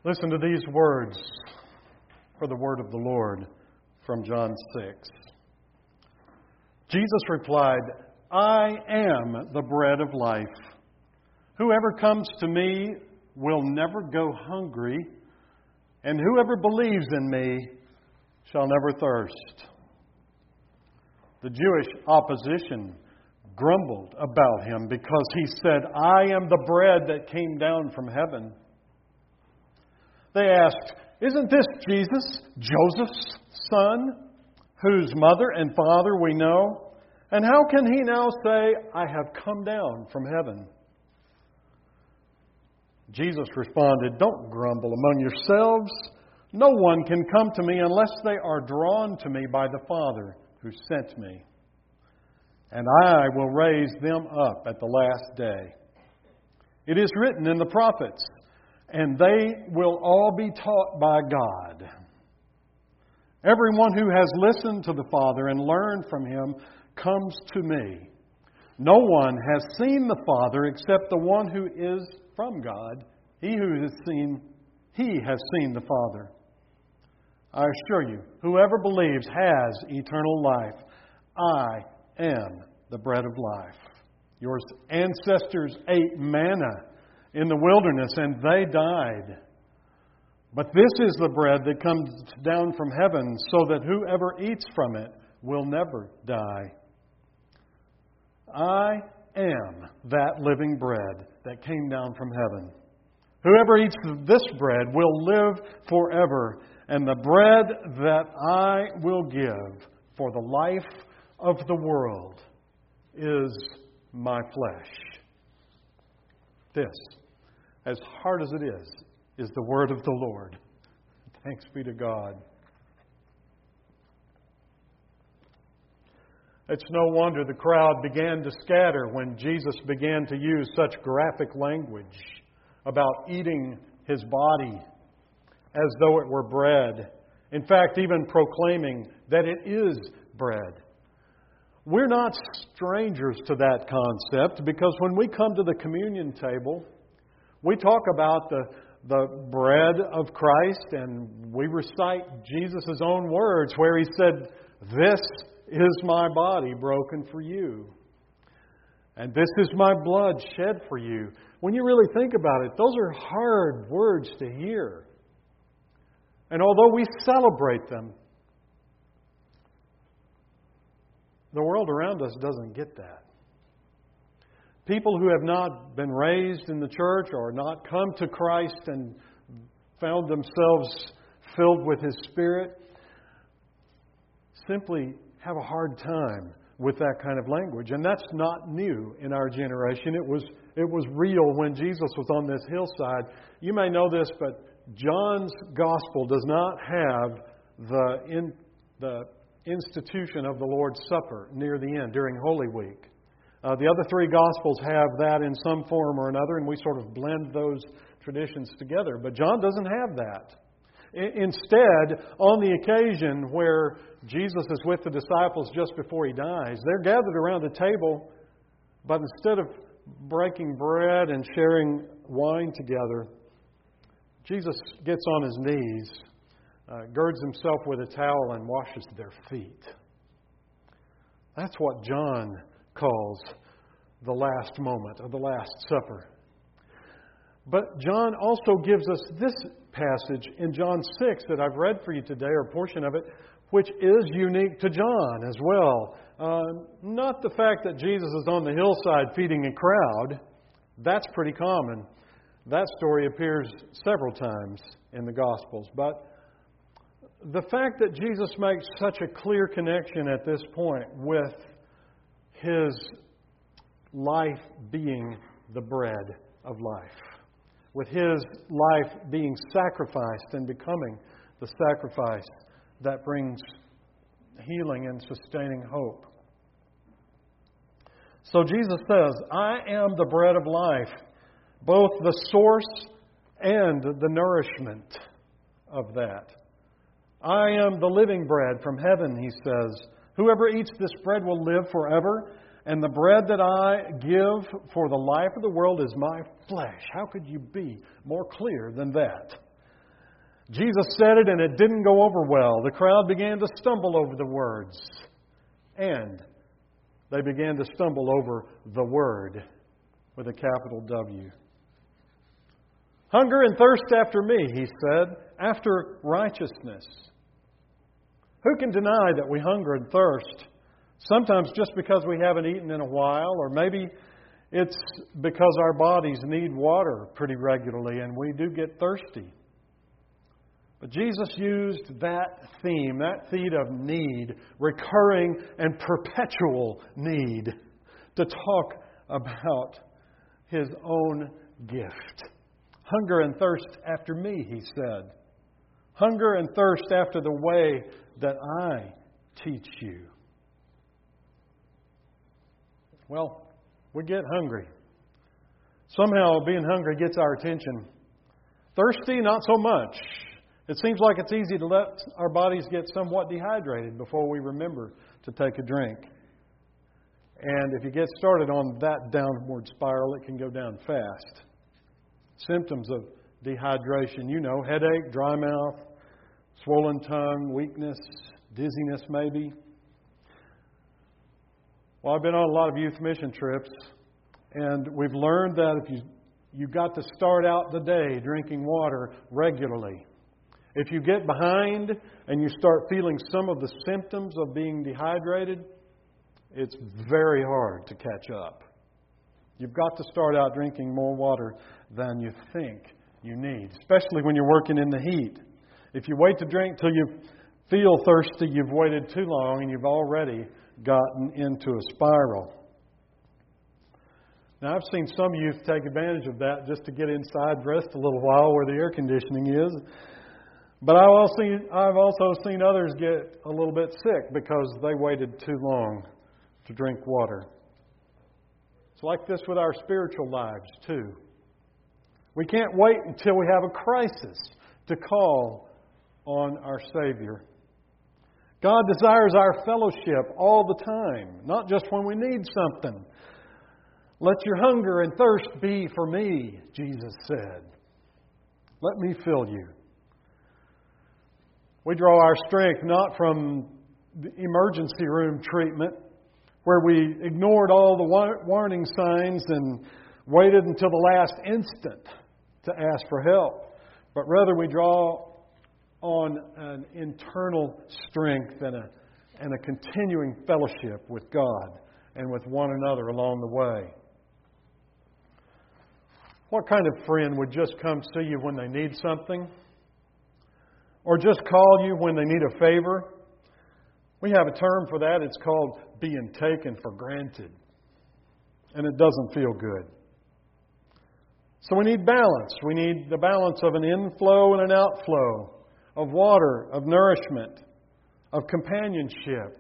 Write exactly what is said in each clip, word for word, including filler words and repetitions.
Listen to these words for the word of the Lord from John six. Jesus replied, I am the bread of life. Whoever comes to me will never go hungry, and whoever believes in me shall never thirst. The Jewish opposition grumbled about him because he said, I am the bread that came down from heaven. They asked, isn't this Jesus, Joseph's son, whose mother and father we know? And how can he now say, I have come down from heaven? Jesus responded, don't grumble among yourselves. No one can come to me unless they are drawn to me by the Father who sent me. And I will raise them up at the last day. It is written in the prophets, and they will all be taught by God. Everyone who has listened to the Father and learned from Him comes to me. No one has seen the Father except the one who is from God. He who has seen, he has seen the Father. I assure you, whoever believes has eternal life. I am the bread of life. Your ancestors ate manna in the wilderness and they died. But this is the bread that comes down from heaven, so that whoever eats from it will never die. I am that living bread that came down from heaven. Whoever eats this bread will live forever, and the bread that I will give for the life of the world is my flesh. This, as hard as it is, is the word of the Lord. Thanks be to God. It's no wonder the crowd began to scatter when Jesus began to use such graphic language about eating His body as though it were bread. In fact, even proclaiming that it is bread. We're not strangers to that concept, because when we come to the communion table, we talk about the, the bread of Christ, and we recite Jesus' own words where He said, this is my body broken for you. And this is my blood shed for you. When you really think about it, those are hard words to hear. And although we celebrate them, the world around us doesn't get that. People who have not been raised in the church or not come to Christ and found themselves filled with His Spirit simply have a hard time with that kind of language. And that's not new in our generation. It was it was real when Jesus was on this hillside. You may know this, but John's Gospel does not have the in, the institution of the Lord's Supper near the end during Holy Week. Uh, the other three Gospels have that in some form or another, and we sort of blend those traditions together. But John doesn't have that. I- instead, on the occasion where Jesus is with the disciples just before He dies, they're gathered around a table, but instead of breaking bread and sharing wine together, Jesus gets on His knees, uh, girds Himself with a towel, and washes their feet. That's what John calls the last moment of the Last Supper. But John also gives us this passage in John six that I've read for you today, or a portion of it, which is unique to John as well. Uh, not the fact that Jesus is on the hillside feeding a crowd. That's pretty common. That story appears several times in the Gospels. But the fact that Jesus makes such a clear connection at this point with His life being the bread of life, with His life being sacrificed and becoming the sacrifice that brings healing and sustaining hope. So Jesus says, I am the bread of life, both the source and the nourishment of that. I am the living bread from heaven, He says. Whoever eats this bread will live forever, and the bread that I give for the life of the world is my flesh. How could you be more clear than that? Jesus said it and it didn't go over well. The crowd began to stumble over the words. And they began to stumble over the Word with a capital W. Hunger and thirst after me, he said, after righteousness. Who can deny that we hunger and thirst? Sometimes just because we haven't eaten in a while, or maybe it's because our bodies need water pretty regularly and we do get thirsty. But Jesus used that theme, that theme of need, recurring and perpetual need, to talk about His own gift. Hunger and thirst after me, He said. Hunger and thirst after the way that I teach you. Well, we get hungry. Somehow being hungry gets our attention. Thirsty, not so much. It seems like it's easy to let our bodies get somewhat dehydrated before we remember to take a drink. And if you get started on that downward spiral, it can go down fast. Symptoms of dehydration, you know, headache, dry mouth, swollen tongue, weakness, dizziness maybe. Well, I've been on a lot of youth mission trips, and we've learned that if you, you've got to start out the day drinking water regularly. If you get behind and you start feeling some of the symptoms of being dehydrated, it's very hard to catch up. You've got to start out drinking more water than you think you need, especially when you're working in the heat. If you wait to drink till you feel thirsty, you've waited too long and you've already gotten into a spiral. Now, I've seen some youth take advantage of that just to get inside, rest a little while where the air conditioning is. But I've also seen, I've also seen others get a little bit sick because they waited too long to drink water. It's like this with our spiritual lives, too. We can't wait until we have a crisis to call on our Savior. God desires our fellowship all the time, not just when we need something. Let your hunger and thirst be for me, Jesus said. Let me fill you. We draw our strength not from the emergency room treatment, where we ignored all the warning signs and waited until the last instant to ask for help, but rather we draw on an internal strength and a, and a continuing fellowship with God and with one another along the way. What kind of friend would just come see you when they need something? Or just call you when they need a favor? We have a term for that. It's called being taken for granted. And it doesn't feel good. So we need balance. We need the balance of an inflow and an outflow, of water, of nourishment, of companionship.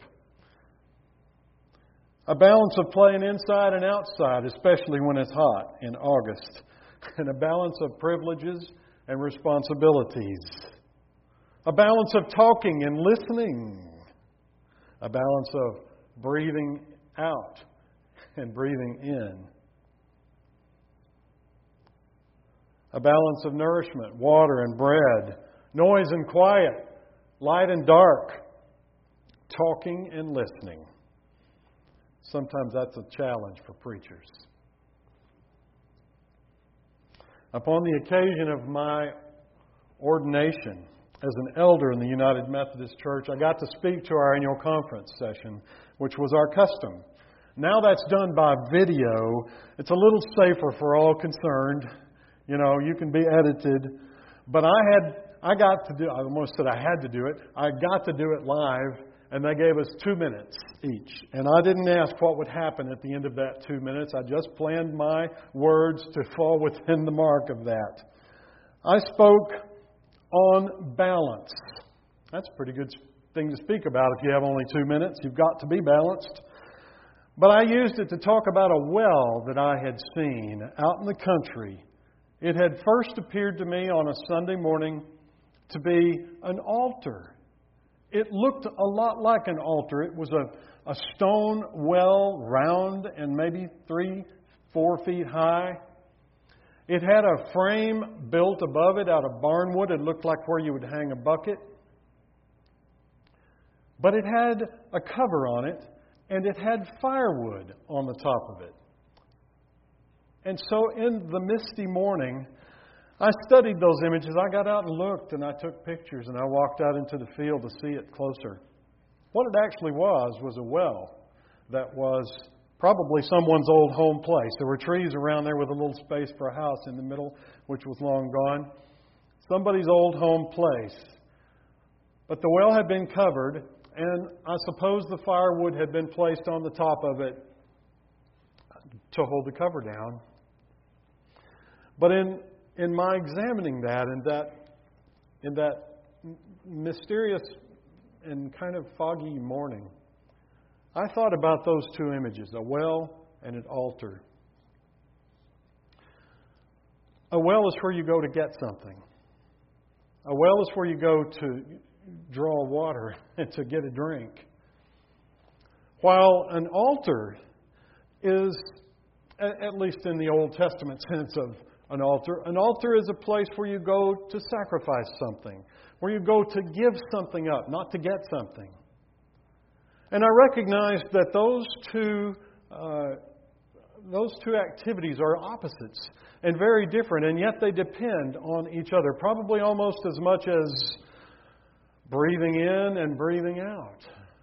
A balance of playing inside and outside, especially when it's hot in August. And a balance of privileges and responsibilities. A balance of talking and listening. A balance of breathing out and breathing in. A balance of nourishment, water and bread, noise and quiet, light and dark, talking and listening. Sometimes that's a challenge for preachers. Upon the occasion of my ordination as an elder in the United Methodist Church, I got to speak to our annual conference session, which was our custom. Now that's done by video. It's a little safer for all concerned. You know, you can be edited. But I had, I got to do, I almost said I had to do it. I got to do it live, and they gave us two minutes each. And I didn't ask what would happen at the end of that two minutes. I just planned my words to fall within the mark of that. I spoke on balance. That's a pretty good thing to speak about if you have only two minutes. You've got to be balanced. But I used it to talk about a well that I had seen out in the country. It had first appeared to me on a Sunday morning to be an altar. It looked a lot like an altar. It was a, a stone well, round and maybe three, four feet high. It had a frame built above it out of barnwood. It looked like where you would hang a bucket. But it had a cover on it, and it had firewood on the top of it. And so in the misty morning, I studied those images. I got out and looked, and I took pictures, and I walked out into the field to see it closer. What it actually was was a well that was probably someone's old home place. There were trees around there with a little space for a house in the middle, which was long gone. Somebody's old home place. But the well had been covered, and I suppose the firewood had been placed on the top of it to hold the cover down. But in in my examining that, in that in that mysterious and kind of foggy morning, I thought about those two images, a well and an altar. A well is where you go to get something. A well is where you go to draw water and to get a drink. While an altar is, at least in the Old Testament sense of an altar, an altar is a place where you go to sacrifice something, where you go to give something up, not to get something. And I recognize that those two uh, those two activities are opposites and very different, and yet they depend on each other, probably almost as much as breathing in and breathing out,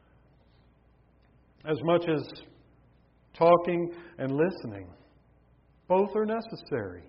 as much as talking and listening. Both are necessary.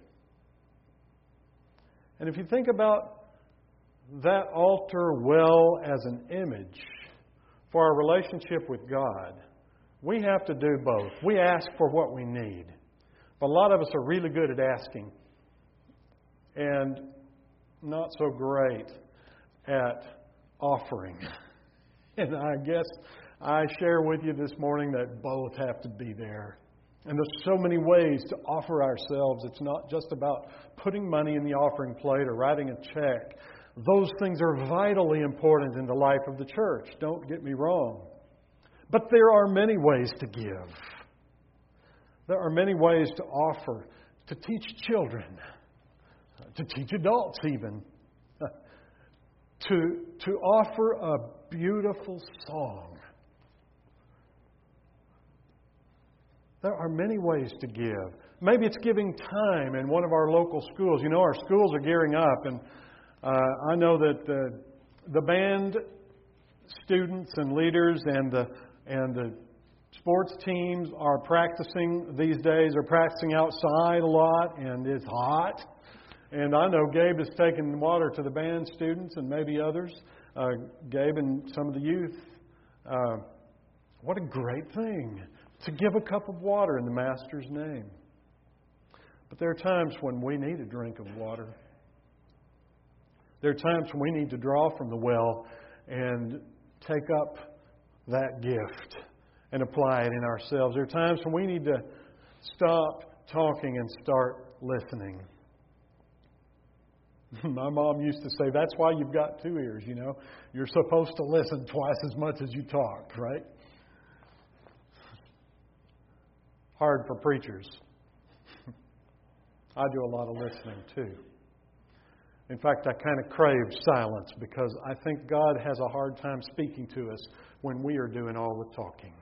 And if you think about that altar well as an image for our relationship with God, we have to do both. We ask for what we need. But a lot of us are really good at asking and not so great at offering. And I guess I share with you this morning that both have to be there. And there's so many ways to offer ourselves. It's not just about putting money in the offering plate or writing a check. Those things are vitally important in the life of the church. Don't get me wrong. But there are many ways to give. There are many ways to offer, to teach children, to teach adults even, to, to offer a beautiful song. There are many ways to give. Maybe it's giving time in one of our local schools. You know, our schools are gearing up, and uh, I know that the, the band students and leaders and the and the sports teams are practicing these days. Are practicing outside a lot, and it's hot. And I know Gabe has taken water to the band students and maybe others. Uh, Gabe and some of the youth. Uh, what a great thing to give a cup of water in the Master's name. But there are times when we need a drink of water. There are times when we need to draw from the well and take up that gift and apply it in ourselves. There are times when we need to stop talking and start listening. My mom used to say, that's why you've got two ears, you know. You're supposed to listen twice as much as you talk, right? Hard for preachers. I do a lot of listening too. In fact, I kind of crave silence because I think God has a hard time speaking to us when we are doing all the talking.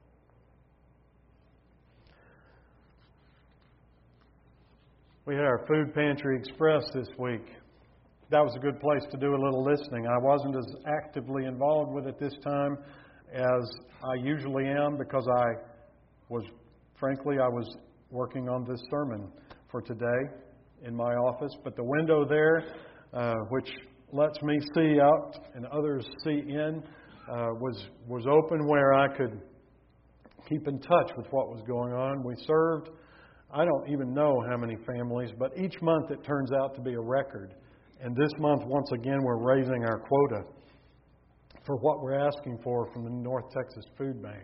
We had our Food Pantry Express this week. That was a good place to do a little listening. I wasn't as actively involved with it this time as I usually am because I was, frankly, I was working on this sermon for today in my office. But the window there, uh, which lets me see out and others see in, uh, was was open where I could keep in touch with what was going on. We served, I don't even know how many families, but each month it turns out to be a record. And this month, once again, we're raising our quota for what we're asking for from the North Texas Food Bank.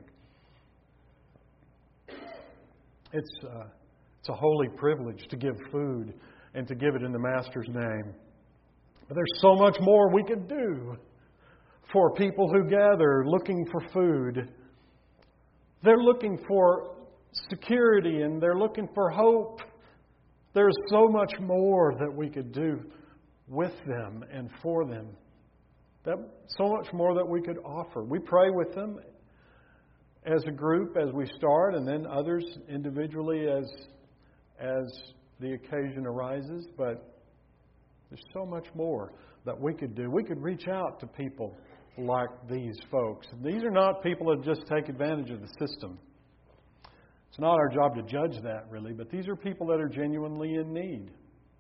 It's uh, it's a holy privilege to give food and to give it in the Master's name. But there's so much more we could do for people who gather looking for food. They're looking for security and they're looking for hope There's so much more that we could do with them and for them. That, so much more that we could offer. We pray with them as a group as we start, and then others individually as, as the occasion arises. But there's so much more that we could do. We could reach out to people like these folks. These are not people that just take advantage of the system. It's not our job to judge that, really, but these are people that are genuinely in need.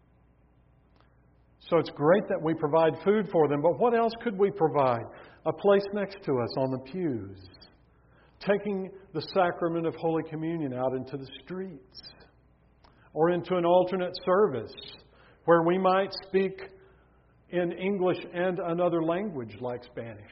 So it's great that we provide food for them, but what else could we provide? A place next to us on the pews. Taking the sacrament of Holy Communion out into the streets. Or into an alternate service where we might speak in English and another language like Spanish.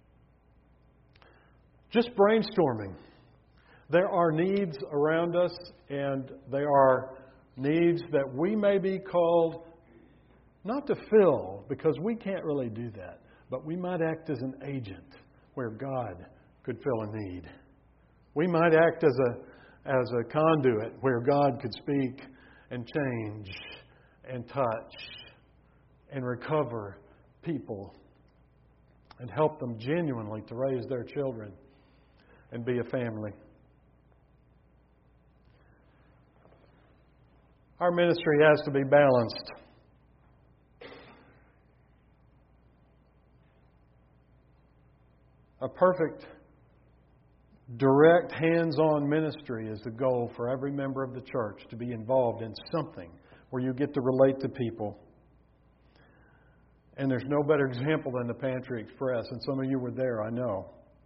Just brainstorming. There are needs around us, and they are needs that we may be called not to fill, because we can't really do that, but we might act as an agent where God could fill a need. We might act as a as a conduit where God could speak and change and touch and recover people and help them genuinely to raise their children and be a family. Our ministry has to be balanced. A perfect, direct, hands-on ministry is the goal for every member of the church, to be involved in something where you get to relate to people. And there's no better example than the Pantry Express, and some of you were there, I know.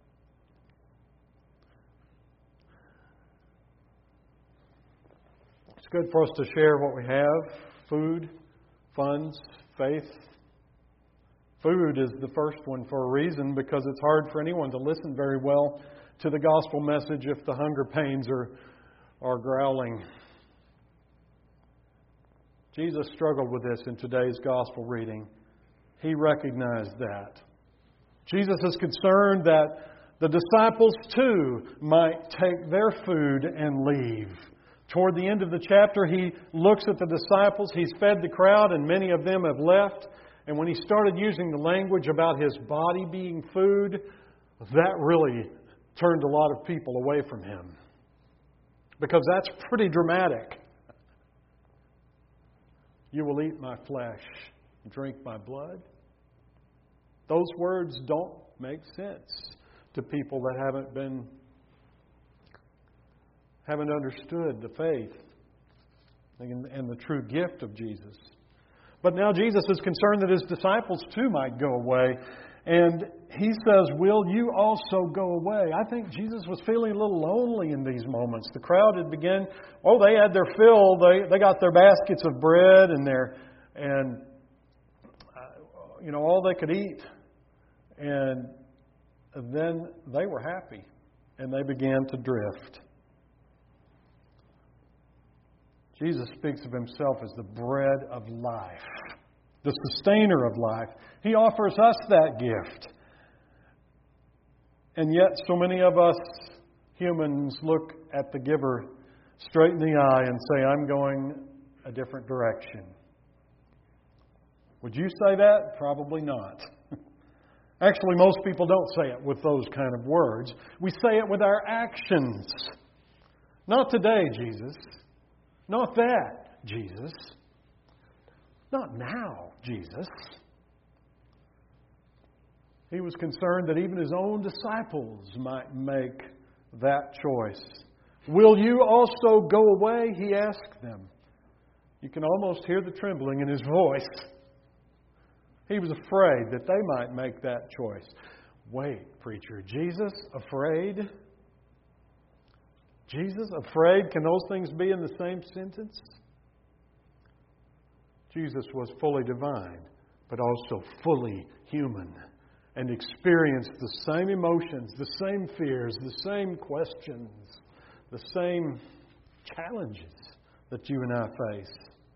It's good for us to share what we have: food, funds, faith. Food is the first one for a reason, because it's hard for anyone to listen very well to the gospel message if the hunger pains are, are growling. Jesus struggled with this in today's gospel reading. He recognized that. Jesus is concerned that the disciples too might take their food and leave. Toward the end of the chapter, He looks at the disciples. He's fed the crowd, and many of them have left. And when He started using the language about His body being food, that really turned a lot of people away from Him. Because that's pretty dramatic. You will eat my flesh and drink my blood. Those words don't make sense to people that haven't been, haven't understood the faith and, and the true gift of Jesus. But now Jesus is concerned that His disciples too might go away. And He says, will you also go away? I think Jesus was feeling a little lonely in these moments. The crowd had begun, oh, they had their fill. They they got their baskets of bread and their, and, uh, you know, all they could eat. And then they were happy. And they began to drift. Jesus speaks of Himself as the bread of life, the sustainer of life. He offers us that gift. And yet so many of us humans look at the giver straight in the eye and say, I'm going a different direction. Would you say that? Probably not. Actually, most people don't say it with those kind of words. We say it with our actions. Not today, Jesus. Not that, Jesus. Not now, Jesus. He was concerned that even His own disciples might make that choice. Will you also go away? He asked them. You can almost hear the trembling in His voice. He was afraid that they might make that choice. Wait, preacher, Jesus afraid? Jesus afraid? Can those things be in the same sentence? Jesus was fully divine, but also fully human, and experienced the same emotions, the same fears, the same questions, the same challenges that you and I face.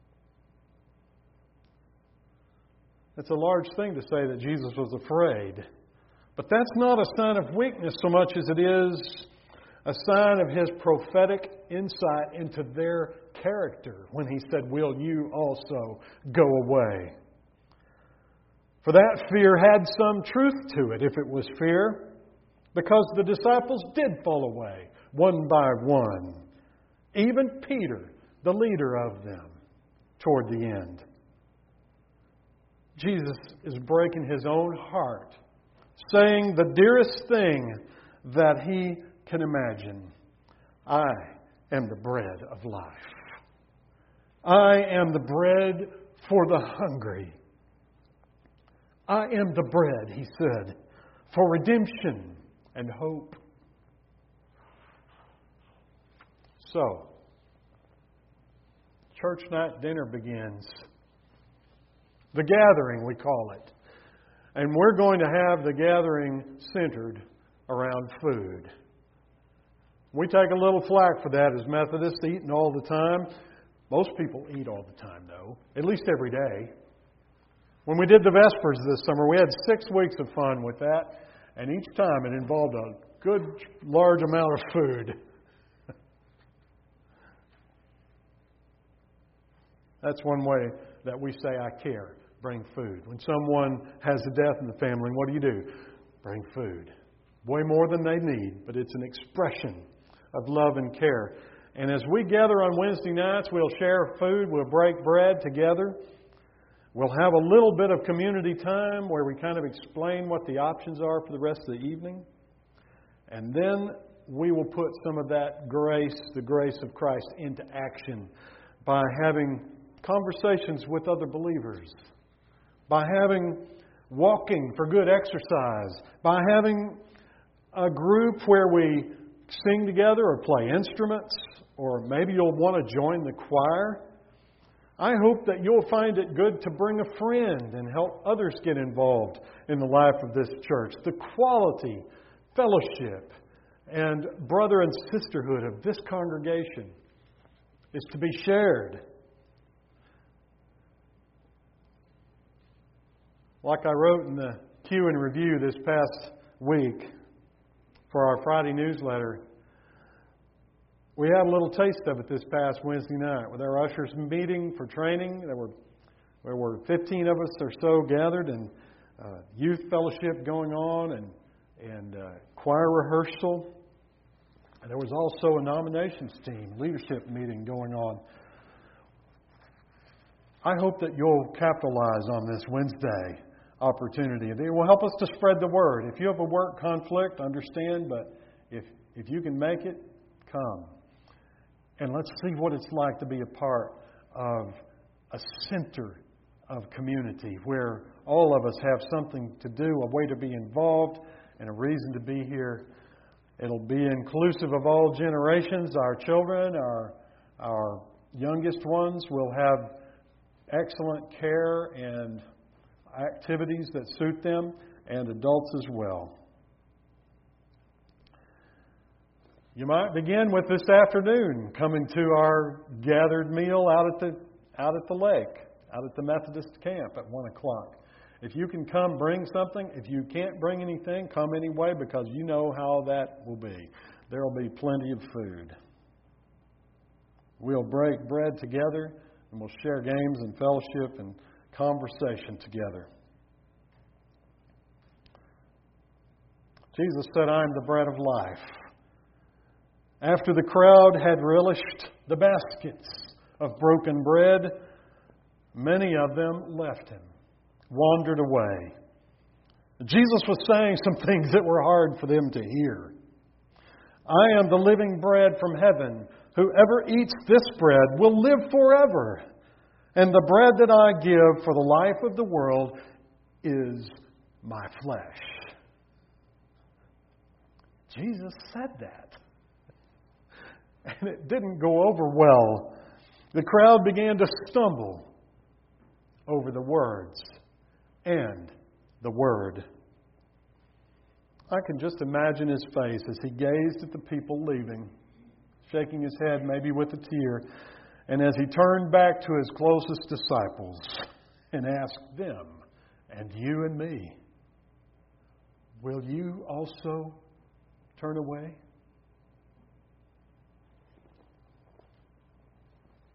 It's a large thing to say that Jesus was afraid. But that's not a sign of weakness so much as it is a a sign of His prophetic insight into their character when He said, "Will you also go away?" For that fear had some truth to it, if it was fear, because the disciples did fall away one by one. Even Peter, the leader of them, toward the end. Jesus is breaking His own heart, saying the dearest thing that He can imagine. I am the bread of life. I am the bread for the hungry. I am the bread, He said, for redemption and hope. So, church night dinner begins. The gathering, we call it. And we're going to have the gathering centered around food. We take a little flack for that as Methodists, eating all the time. Most people eat all the time, though, at least every day. When we did the Vespers this summer, we had six weeks of fun with that, and each time it involved a good, large amount of food. That's one way that we say, "I care." Bring food. When someone has a death in the family, what do you do? Bring food. Way more than they need, but it's an expression of love and care. And as we gather on Wednesday nights, we'll share food, we'll break bread together. We'll have a little bit of community time where we kind of explain what the options are for the rest of the evening. And then we will put some of that grace, the grace of Christ, into action by having conversations with other believers, by having walking for good exercise, by having a group where we sing together or play instruments, or maybe you'll want to join the choir. I hope that you'll find it good to bring a friend and help others get involved in the life of this church. The quality, fellowship, and brother and sisterhood of this congregation is to be shared. Like I wrote in the Q and Review this past week for our Friday newsletter, we had a little taste of it this past Wednesday night with our ushers meeting for training. There were there were fifteen of us or so gathered, and uh, youth fellowship going on, and and uh, choir rehearsal. And there was also a nominations team leadership meeting going on. I hope that you'll capitalize on this Wednesday opportunity. It will help us to spread the word. If you have a work conflict, understand, but if if you can make it, come. And let's see what it's like to be a part of a center of community where all of us have something to do, a way to be involved, and a reason to be here. It'll be inclusive of all generations. Our children, our, our youngest ones will have excellent care and activities that suit them, and adults as well. You might begin with this afternoon coming to our gathered meal out at the out at the lake, out at the Methodist camp at one o'clock. If you can come, bring something. If you can't bring anything, come anyway, because you know how that will be. There will be plenty of food. We'll break bread together, and we'll share games and fellowship and conversation together. Jesus said, "I am the bread of life." After the crowd had relished the baskets of broken bread, many of them left Him, wandered away. Jesus was saying some things that were hard for them to hear. "I am the living bread from heaven. Whoever eats this bread will live forever. And the bread that I give for the life of the world is my flesh." Jesus said that. And it didn't go over well. The crowd began to stumble over the words and the word. I can just imagine his face as he gazed at the people leaving, shaking his head maybe with a tear, and as he turned back to his closest disciples and asked them, "And you and me, will you also turn away?"